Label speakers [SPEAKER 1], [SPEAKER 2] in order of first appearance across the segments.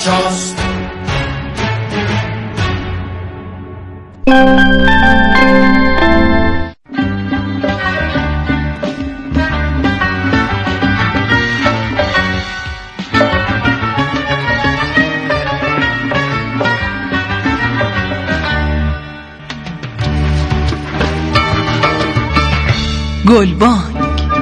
[SPEAKER 1] چاست؟
[SPEAKER 2] گلبانگ.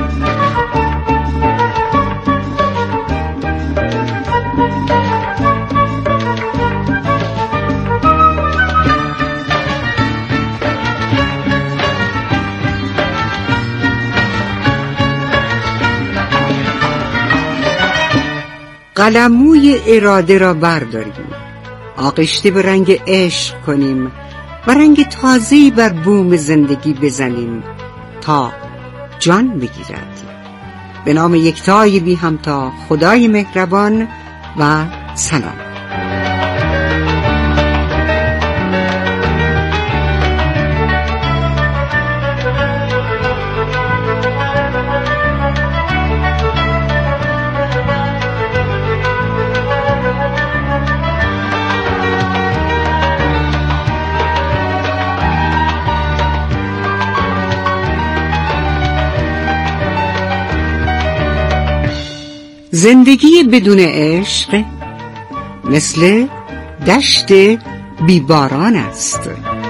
[SPEAKER 3] قلموی اراده را برداریم، آغشته به رنگ عشق کنیم و رنگ تازه‌ای بر بوم زندگی بزنیم تا جان بگیرد. به نام یکتای بی همتا، خدای مهربان و سلام. زندگی بدون عشق مثل دشت بیباران است.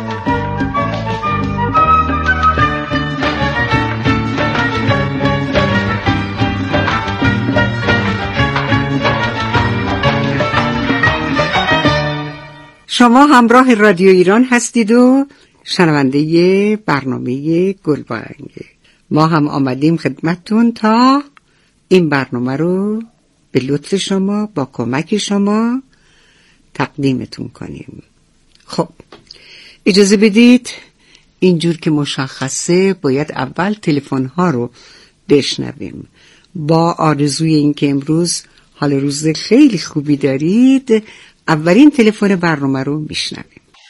[SPEAKER 3] شما همراه رادیو ایران هستید و شنونده برنامه گلبانگ. ما هم آمدیم خدمتتون تا این برنامه رو به لطف شما با کمک شما تقدیمتون کنیم. خب اجازه بدید اینجور که مشخصه باید اول تلفن‌ها رو بشنویم، با آرزوی این که امروز حال روز خیلی خوبی دارید. اولین تلفن برنامه رو میشنویم.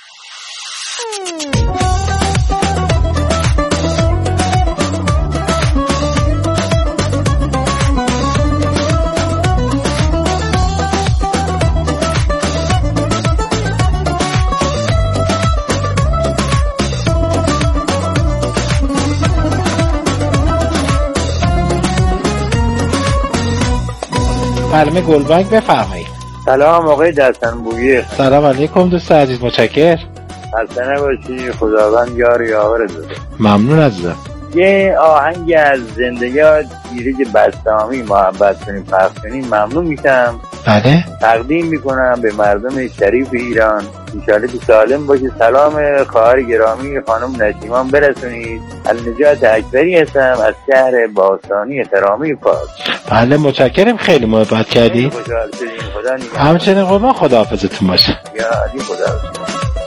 [SPEAKER 4] برنامه گلبانگ بفرمایید.
[SPEAKER 5] سلام آقای دستنبویی.
[SPEAKER 4] سلام علیکم دوست عزیز، متشکرم.
[SPEAKER 5] خسته نباشی، خداوند یار یاور داده.
[SPEAKER 4] ممنون عزیزم.
[SPEAKER 5] یه آهنگ از زندگی ایرج بسطامی محبت کنیم پخش کنیم ممنون میشم.
[SPEAKER 4] بله
[SPEAKER 5] تقدیم میکنم به مردم شریف ایران، انشالله که سالم باشه. سلام خواهر گرامی خانم نسیمان برسونید. النجات اکبری هستم از شهر باستانی ترامی فارس.
[SPEAKER 4] بله متشکرم، خیلی محبت کردی. همچنین قربان، خداحافظتون باشه.
[SPEAKER 5] یا علی خداحافظ.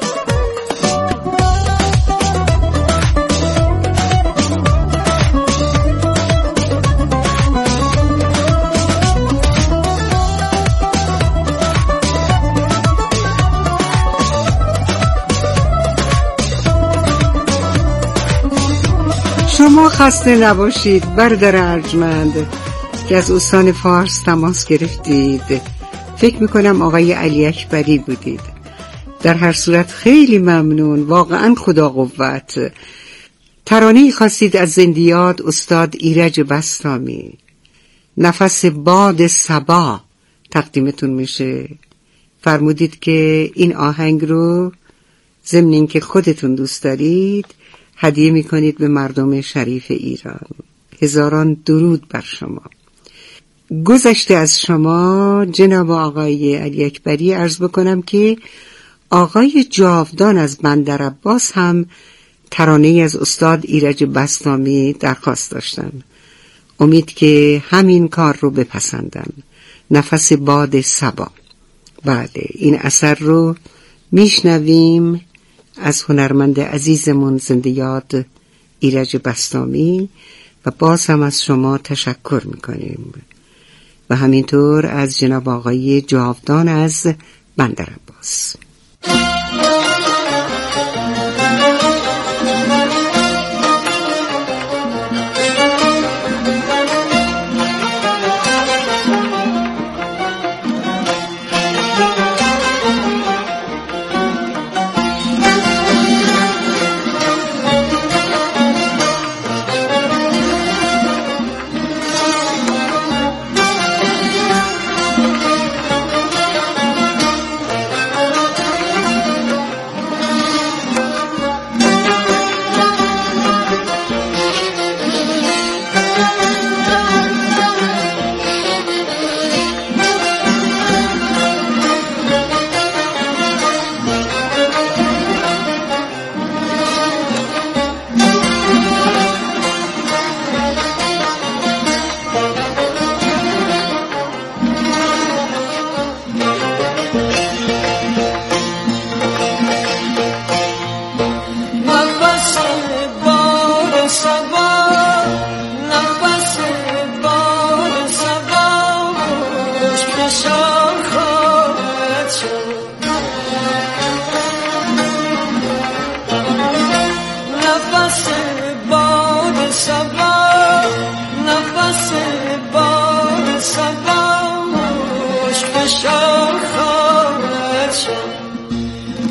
[SPEAKER 3] شما خسته نباشید برادر ارجمند که از استان فارس تماس گرفتید. فکر میکنم آقای علی اکبری بودید. در هر صورت خیلی ممنون، واقعا خدا قوت. ترانه‌ای خواستید از زندیات استاد ایرج بسطامی، نفس باد صبا تقدیمتون میشه. فرمودید که این آهنگ رو ضمن اینکه خودتون دوست دارید هدیه میکنید به مردم شریف ایران. هزاران درود بر شما. گذشته از شما جناب آقای علی اکبری عرض بکنم که آقای جاودان از بندرعباس هم ترانه‌ای از استاد ایرج بسطامی درخواست داشتن. امید که همین کار رو بپسندن. نفس باد صبا. بله این اثر رو میشنویم از هنرمند عزیزمون زنده یاد ایرج بسطامی و باز هم از شما تشکر میکنیم و همینطور از جناب آقای جاودان از بندرعباس.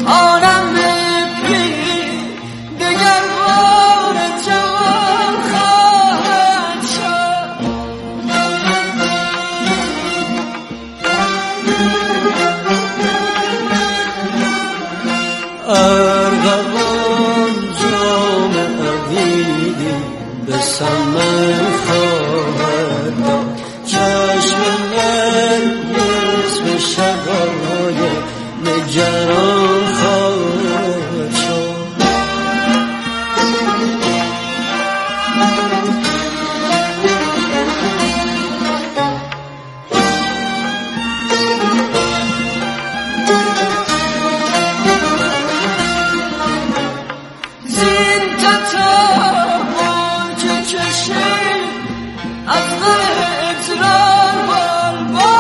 [SPEAKER 1] عالم پیر دگر بار جوان خواهد شد. ارغوان جام عقیدی به سمن خواهد داد، چشم نرگس به شقای نگران خواهد شد. زین تطاول که کشید از اجرار بال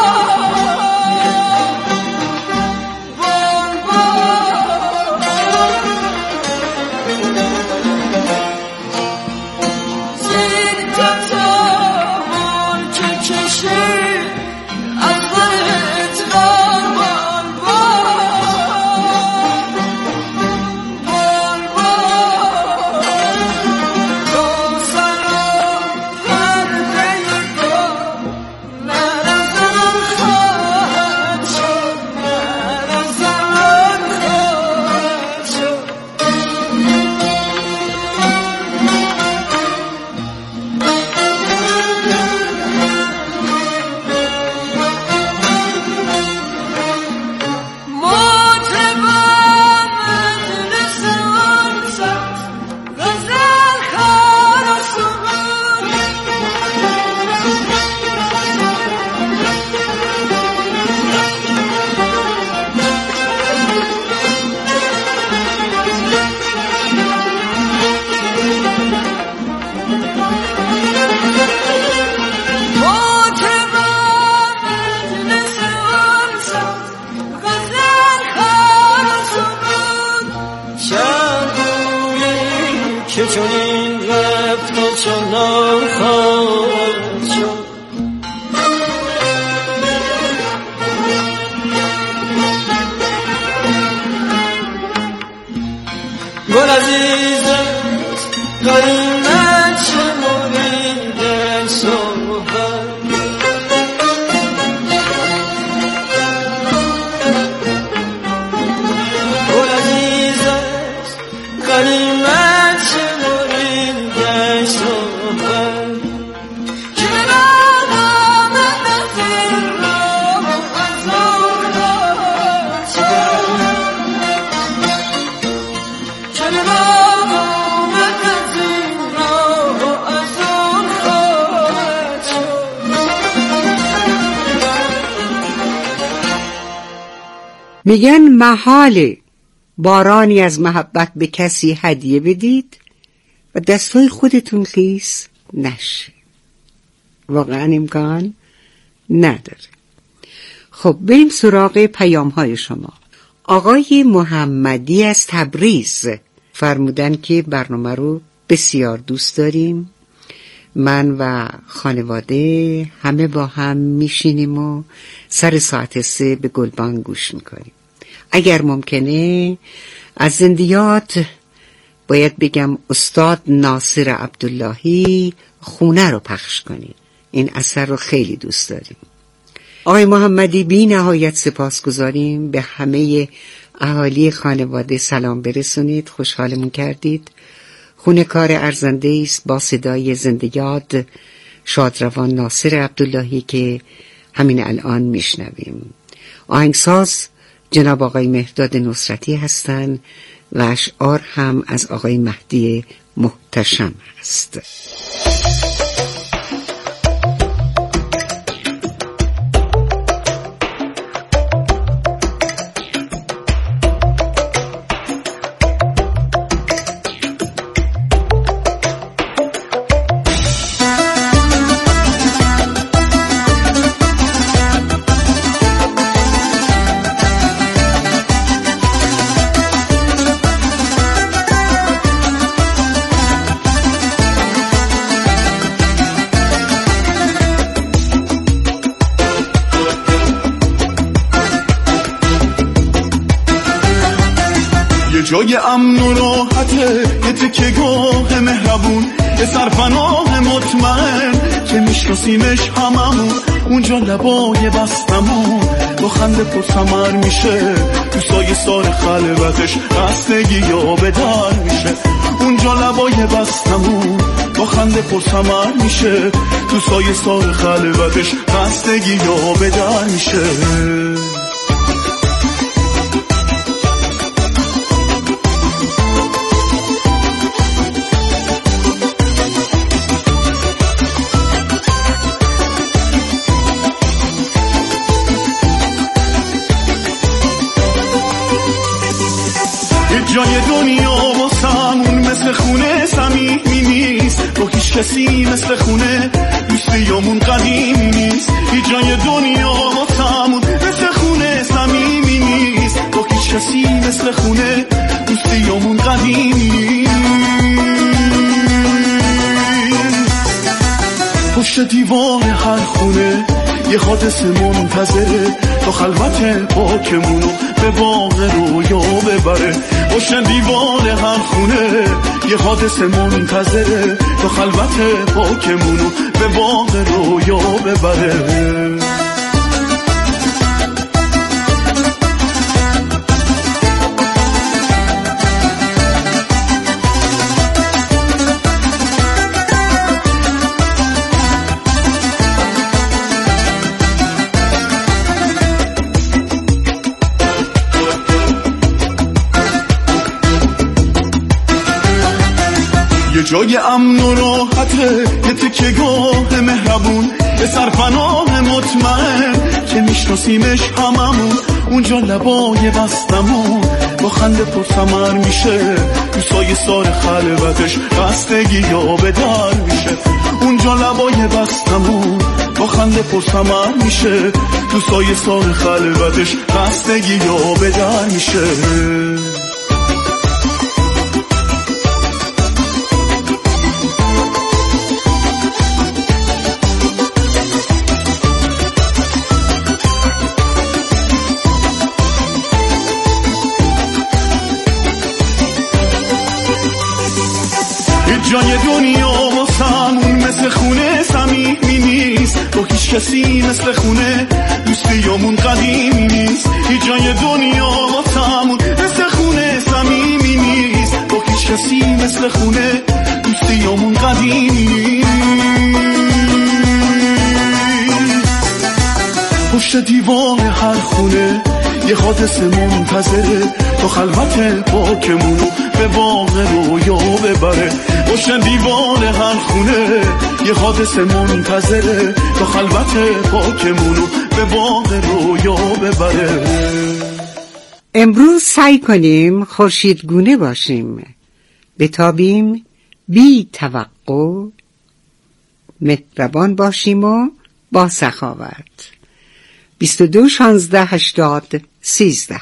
[SPEAKER 1] زین تطاول که کشید از اجرار بال که چون این رفت و چنان خواهد شد. گل عزیزت قیمت شمرید صحبت، گل عزیزت قیمت شمرید صحبت، که نام نظر را از آن خواهد شد، که نام نظر را از آن خواهد شد.
[SPEAKER 3] میگن محاله بارانی از محبت به کسی هدیه بدید و دستای خودتون خیس نشه. واقعا امکان نداره. خب بریم سراغ پیام های شما. آقای محمدی از تبریز فرمودن که برنامه رو بسیار دوست داریم. من و خانواده همه با هم میشینیم و سر ساعت 3 به گلبان گوش میکنیم. اگر ممکنه از زندیات باید بگم استاد ناصر عبداللهی خونه رو پخش کنیم. این اثر رو خیلی دوست داریم. آقای محمدی بی نهایت سپاسگزاریم. به همه اهالی خانواده سلام برسونید. خوشحالمون کردید. خونه کار ارزنده است با صدای زندیات شادروان ناصر عبداللهی که همین الان میشنویم. آهنگساز جناب آقای مهرداد نصرتی هستند و اشعار هم از آقای مهدی محتشم است.
[SPEAKER 2] جای امن و راحته، یه تکیه‌گاه مهربون، یه سرپناه مطمئن که میشناسیمش هممون. اونجا لبای بستمون با خنده پرثمر میشه، تو سایه سار خلوتش خستگی یا به در میشه. اونجا لبای بستمون با خنده پرثمر میشه، تو سایه سار خلوتش خستگی یا به در میشه. جای دنیا واسمون مثل خونه صمیمی نیست، با هیچ کسی مثل خونه دوستیامون قدیمی نیست. هیچ جای دنیا واسمون مثل خونه صمیمی نیست، با هیچ کسی مثل خونه دوستیامون قدیمی نیست. پشت دیوار هر خونه یه حادثه منتظره، تا خلوت پاکمونو به باغ رویا ببره. پشت دیوار هر خونه یه حادثه منتظره، تا خلوت پاکمونو به باغ رویا ببره. یه جای امن و راحته، یه تکیه‌گاه مهربون، یه سرپناه مطمئن که میشناسیمش هممون. اونجا لبای بستمون با خنده پرثمر میشه، تو سایه سار خلوتش خستگی یا به در میشه. اونجا لبای بستمون با خنده پرثمر میشه، تو سایه سار خلوتش خستگی یا به در میشه. جای دنیا واسمون مثل خونه صمیمی نیست، با هیچ کسی مثل خونه دوستیامون قدیمی نیست. هیچ جای دنیا واسمون مثل خونه صمیمی نیست، با هیچ کسی مثل خونه دوستیامون قدیمی نیست. پشت دیوار هر خونه یه حادثه منتظره، تا خلوت پاکمونو به باغ رویا ببره. پشت دیوار هر خونه یه حادثه منتظره، تا خلوت پاکمونو به باغ رویا ببره.
[SPEAKER 3] امروز سعی کنیم خورشیدگونه باشیم، بتابیم بی توقع، مهربان باشیم و با سخاوت. 22 16 80 13.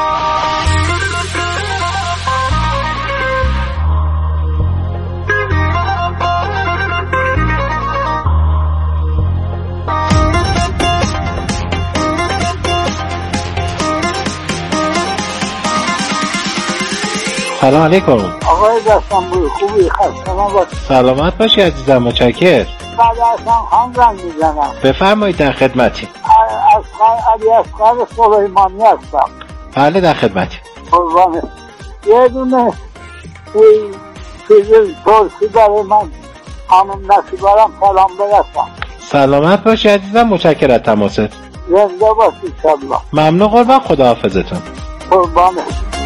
[SPEAKER 4] سلام علیکم.
[SPEAKER 6] آقای دستانبوی خوبی؟ خسته
[SPEAKER 4] سلامت باشی عزیزم، متشکرم.
[SPEAKER 6] بعد اصلا هم میزنم.
[SPEAKER 4] بفرمایید، در خدمتی.
[SPEAKER 6] علی اصغر سلیمانی هستم.
[SPEAKER 4] بله، در خدمتی.
[SPEAKER 6] قربانه. یه دونه چیز ترسی برای من خانم نصیبارم سلام برسم.
[SPEAKER 4] سلامت باشی عزیزم، متشکرم از تماست.
[SPEAKER 6] زنده باشی انشالله.
[SPEAKER 4] ممنون قربان، خداحافظتون.
[SPEAKER 6] قربانه.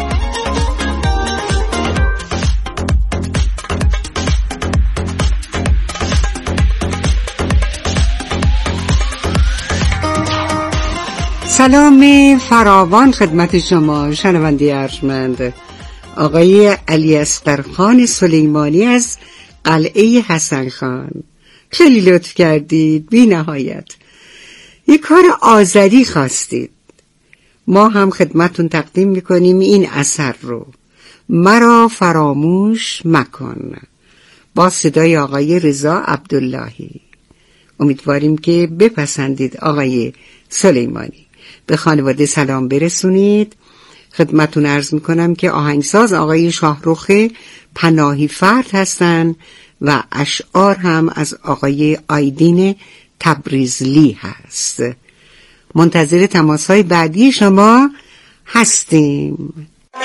[SPEAKER 3] سلام فراوان خدمت شما شنونده ارجمند. آقای علی اصغر خان سلیمانی از قلعه حسن خان، خیلی لطف کردید، بی نهایت. یک کار آذری خواستید، ما هم خدمتون تقدیم میکنیم این اثر رو، مرا فراموش مکن، با صدای آقای رضا عبداللهی. امیدواریم که بپسندید آقای سلیمانی. به خانواده سلام برسونید، خدمتون عرض میکنم که آهنگساز آقای شاهرخ پناهی فرد هستند و اشعار هم از آقای آیدین تبریزلی هست. منتظر تماس‌های بعدی شما هستیم.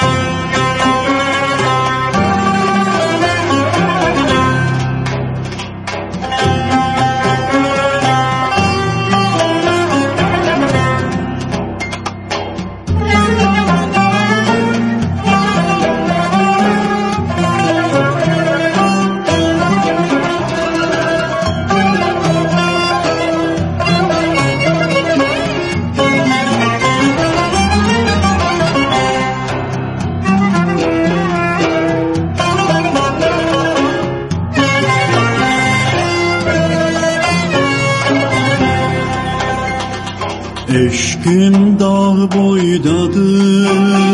[SPEAKER 2] Eşkim dağ boydadır,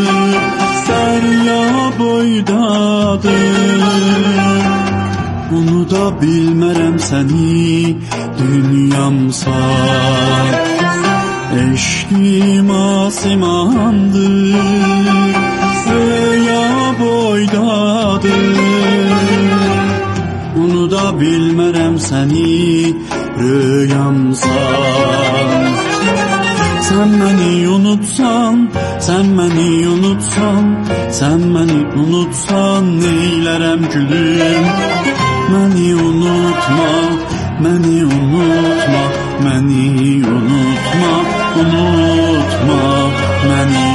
[SPEAKER 2] derya boydadır. Onu da bilmerem seni dünyamsan. Eşkim asimandır, rüya boydadır. Onu da bilmerem seni rüyamsan. Sen beni unutsan, sen beni unutsan, sen beni unutsan neylerem gülüm. Beni unutma, beni unutma, beni unutma, unutma beni.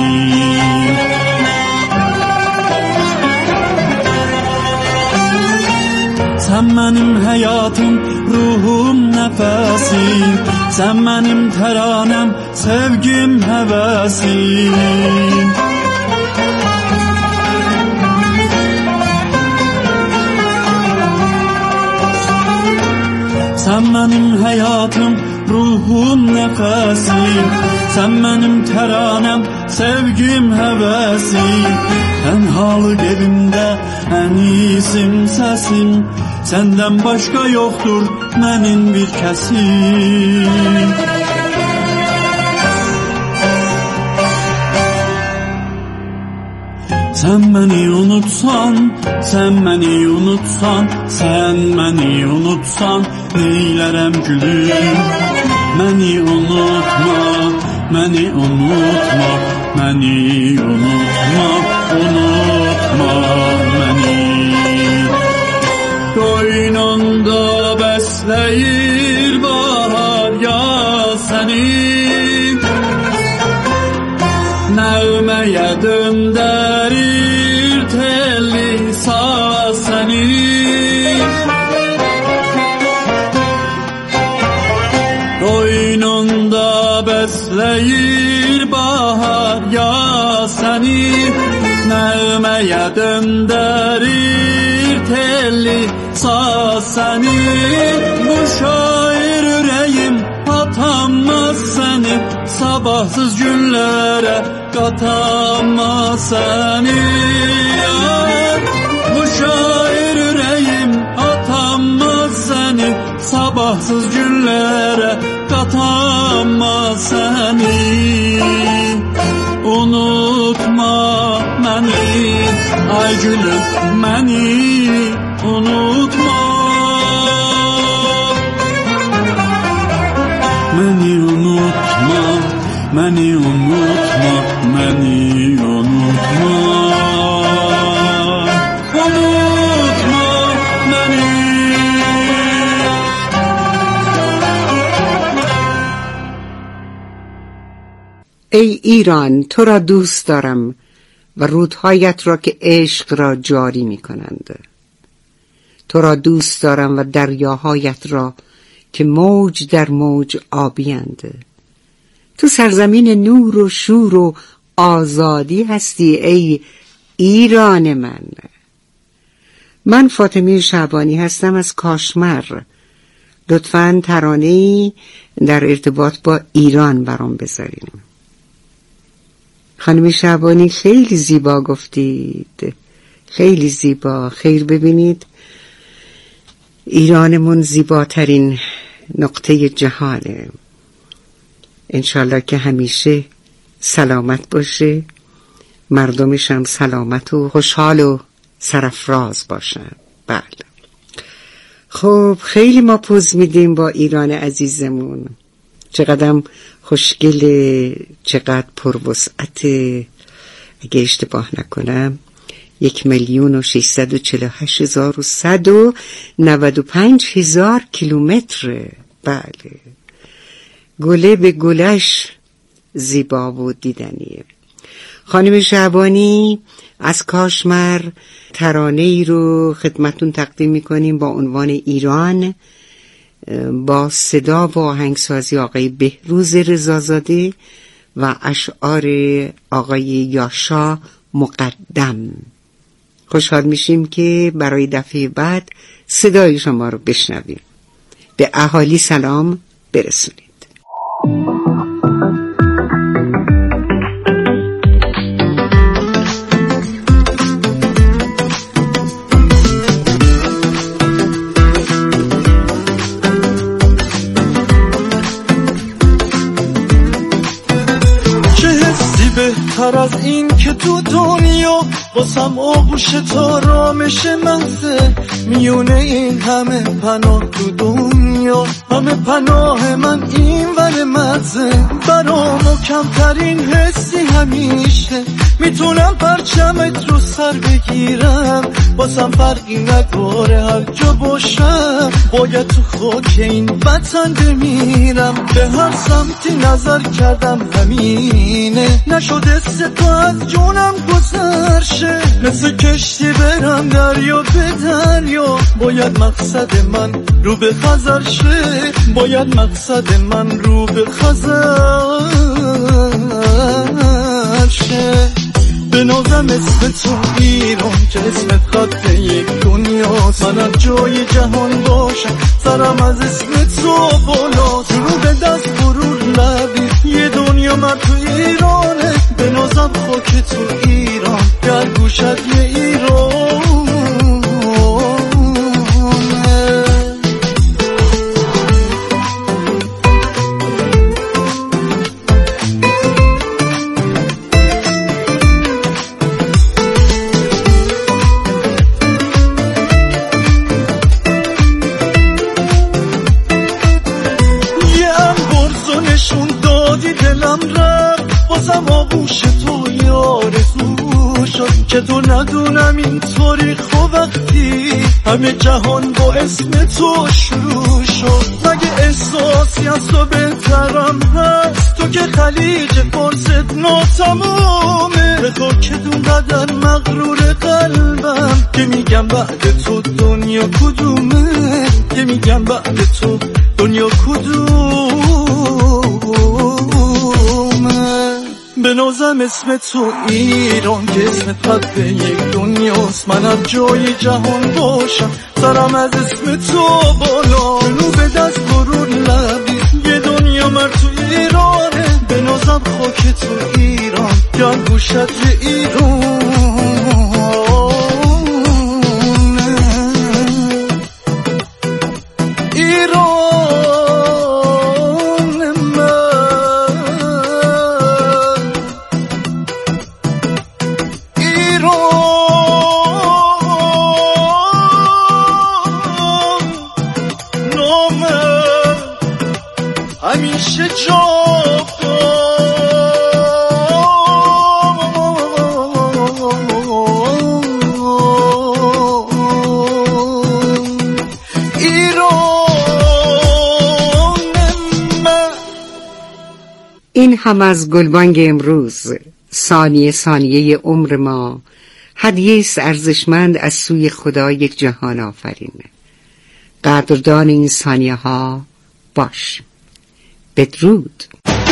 [SPEAKER 2] Sen benim hayatım, ruhum, nefesim. Sen benim teranem, sevgim, hevesim. Sen benim hayatım, ruhum, nefesim. Sen benim teranem, sevgim, hevesim. Tenhalık evimde en iyisim sesim. Senden başka yoktur benim bir kesim. Sen beni unutsan, sen beni unutsan, sen beni unutsan neylerem gülüm. Beni unutma, beni unutma, beni unutma, unutma beni. Koynunda besleyir bahar ya seni, nevmeye dönderir telli saz seni. Koynunda besleyir bahar ya seni, nevmeye dönderir telli saz seni. Bu şair yüreğim atamaz seni, sabahsız günlere katamaz seni. Bu şair yüreğim atamaz seni, sabahsız günlere katamaz seni. Unutma beni, ay gülüm beni unutma. Beni unutma, beni unutma, beni unutma. Unutma beni.
[SPEAKER 3] ای ایران، تو را دوست دارم و رودهایت را که عشق را جاری می کنند. تو را دوست دارم و دریاهایت را که موج در موج آبیند. تو سرزمین نور و شور و آزادی هستی ای ایران من. من فاطمه شعبانی هستم از کاشمر. لطفاً ترانه‌ای در ارتباط با ایران برام بذارین. خانم شعبانی خیلی زیبا گفتید، خیلی زیبا. خیر ببینید، ایرانمون زیباترین نقطه جهانه. انشالله که همیشه سلامت باشه مردمش هم سلامت و خوشحال و سرفراز باشن. بله. خب خیلی ما پوز میدیم با ایران عزیزمون، چقدر خوشگله، چقدر پروسعته. اگه اشتباه نکنم 1,648,195 کیلومتر. بله، گله به گلش زیبا و دیدنیه. خانم شعبانی از کاشمر ترانه ای رو خدمتون تقدیم میکنیم با عنوان ایران، با صدا و آهنگسازی آقای بهروز رضازاده و اشعار آقای یاشا مقدم. خوشحال میشیم که برای دفعه بعد صدای شما رو بشنویم. به اهالی سلام برسونید.
[SPEAKER 1] بهتر از این که تو دنیا واسم آغوش تا رامش محضه، میونه این همه پناه تو دنیا، همه پناه من این ور مزه. برامو کمترین حسی همیشه، میتونم پرچمت رو سر بگیرم، واسم فرقی نداره هر جا باشم، باید تو خاک این وطن بمیرم. به هر سمتی نظر کردم همینه، نشده سه تا از جونم گذرشه، مثل کشتی برم دریا به دریا، باید مقصد من رو به خزر شه، باید مقصد من رو به خزر شه. به نازم اسم تو ایران که اسمت خط یک دنیاست، من از جای جهان باشم سرم از اسم تو بالاست، رو به دست برور لبی یه دنیا من تو ایرانه، به نازم خاک تو ایران گر گوشت یه ایران. که تو ندونم اینطوری خوب وقتی همه جهان با اسم تو شروع شد، مگه احساسی از تو بهترم هست؟ تو که خلیج فارست ناتمامه، به تو که دون قدر مغرور قلبم، که میگم بعد تو دنیا کدومه، که میگم بعد تو دنیا کدومه. به نازم اسم تو ایران که اسمت خط به یک دنیاست، من از جای جهان باشم سرم از اسم تو بالا، رو به دست برون لبی یه دنیا من تو ایرانه، به نازم خاک تو ایران گر گوشت یه ایران.
[SPEAKER 3] این هم از گلبانگ امروز، ثانیه ثانیه عمر ما، هدیه ارزشمند از سوی خدای جهان آفرین. قدردان این ثانیه ها باش. بدرود.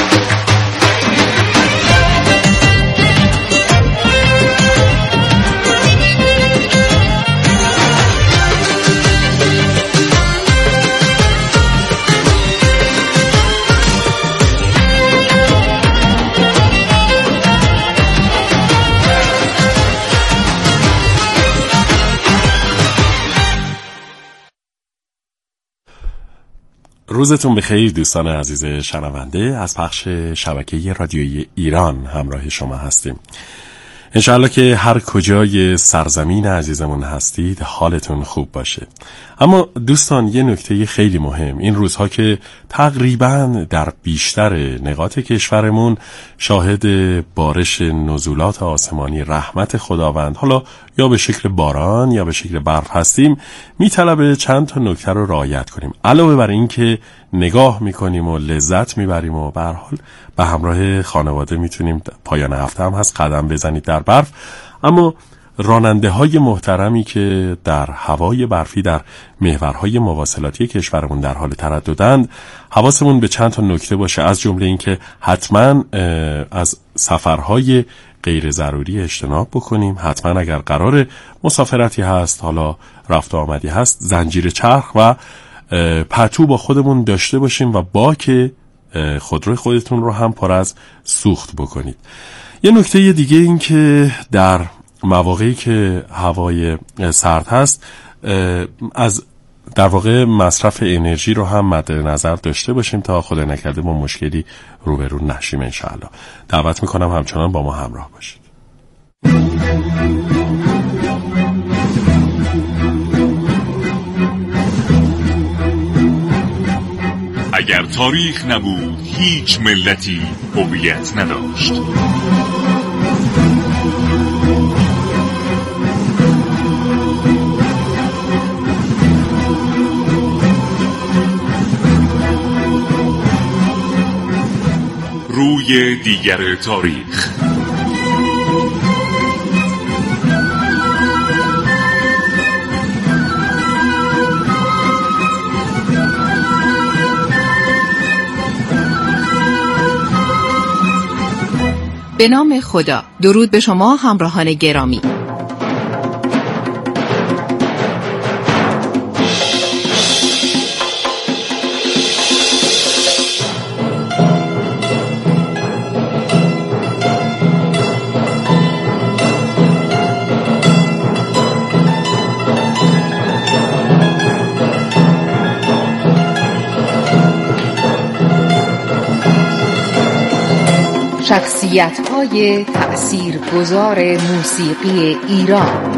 [SPEAKER 7] روزتون بخیر دوستان عزیز شنونده، از پخش شبکه رادیویی ایران همراه شما هستیم. انشاءالله که هر کجای سرزمین عزیزمون هستید حالتون خوب باشه. اما دوستان یه نکته خیلی مهم، این روزها که تقریباً در بیشتر نقاط کشورمون شاهد بارش نزولات آسمانی رحمت خداوند، حالا یا به شکل باران یا به شکل برف هستیم، میطلبه چند تا نکته رو رعایت کنیم. علاوه بر این که نگاه میکنیم و لذت میبریم و به هر حال به همراه خانواده میتونیم، پایان هفته هم هست، قدم بزنید در برف، اما راننده های محترمی که در هوای برفی در محورهای مواصلاتی کشورمون در حال ترددند، حواسمون به چند تا نکته باشه، از جمله این که حتما از سفرهای غیر ضروری اجتناب بکنیم. حتما اگر قرار مسافرتی هست، حالا رفت و آمدی هست، زنجیر چرخ و پتو با خودمون داشته باشیم و باک خودروی خودتون رو هم پر از سوخت بکنید. یه نکته دیگه این که در مواقعی که هوای سرد هست، از در واقع مصرف انرژی رو هم مد نظر داشته باشیم تا خدا نکرده ما مشکلی روبرو نشیم. انشاءالله دعوت میکنم همچنان با ما همراه باشید.
[SPEAKER 8] اگر تاریخ نبود هیچ ملتی هویت نداشت. روی دیگر تاریخ.
[SPEAKER 9] به نام خدا. درود به شما همراهان گرامی. شخصیت‌های تأثیرگذار موسیقی ایران.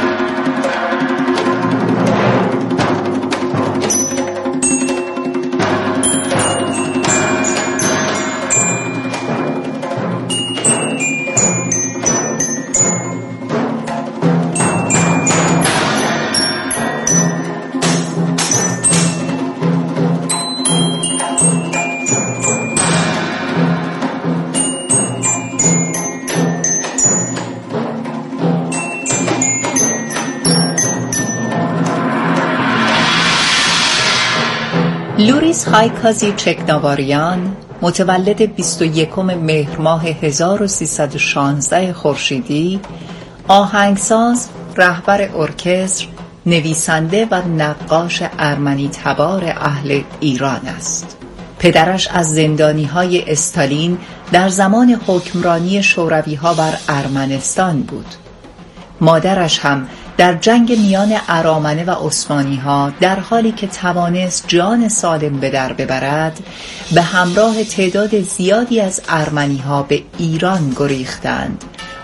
[SPEAKER 9] لوریس هایکازی چکناواریان متولد 21 مهر ماه 1316 خورشیدی، آهنگساز، رهبر ارکستر، نویسنده و نقاش ارمنی تبار اهل ایران است. پدرش از زندانی‌های استالین در زمان حکمرانی شوروی‌ها بر ارمنستان بود. مادرش هم در جنگ میان ارامنه و عثمانی‌ها در حالی که توانست جان سالم به در ببرد، به همراه تعداد زیادی از ارمنی‌ها به ایران گریختند